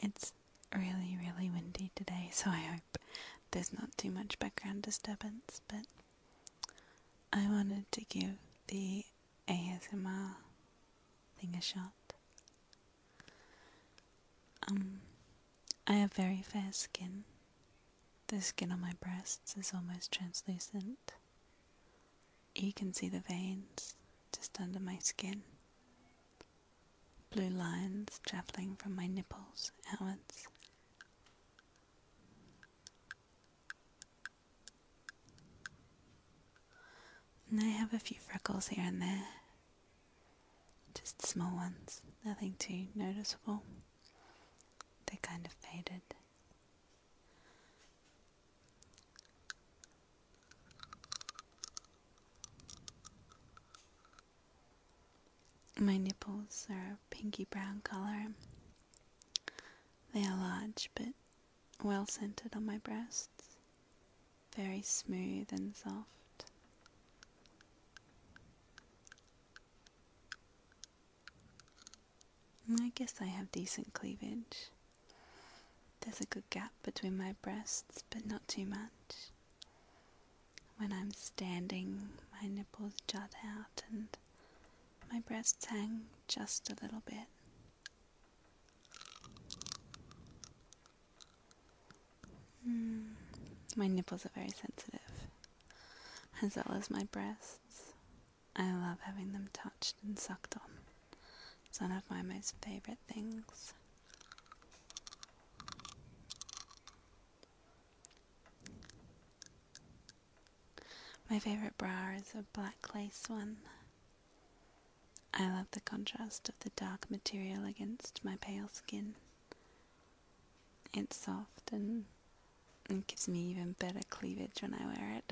It's really, really windy today, so I hope there's not too much background disturbance, but I wanted to give the ASMR thing a shot. I have very fair skin. The skin on my breasts is almost translucent. You can see the veins just under my skin. Blue lines travelling from my nipples outwards. And I have a few freckles here and there. Just small ones, nothing too noticeable. They're kind of faded. My nipples are a pinky brown colour. They are large but well centered on my breasts. Very smooth and soft. And I guess I have decent cleavage. There's a good gap between my breasts, but not too much. When I'm standing, my nipples jut out and my breasts hang just a little bit. My nipples are very sensitive, as well as my breasts. I love having them touched and sucked on. It's one of my most favourite things. My favourite bra is a black lace one. I love the contrast of the dark material against my pale skin. It's soft and it gives me even better cleavage when I wear it.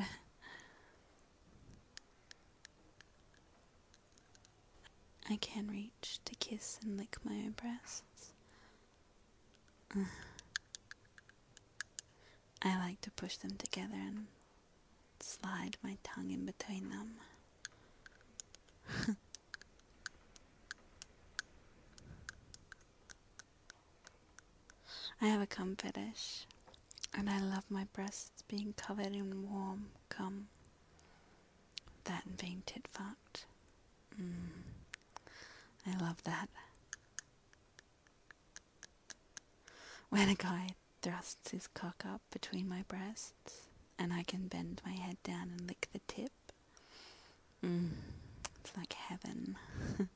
I can reach to kiss and lick my own breasts. I like to push them together and slide my tongue in between them. I have a cum fetish, and I love my breasts being covered in warm cum. That and being tit fucked. I love that. When a guy thrusts his cock up between my breasts, and I can bend my head down and lick the tip. It's like heaven.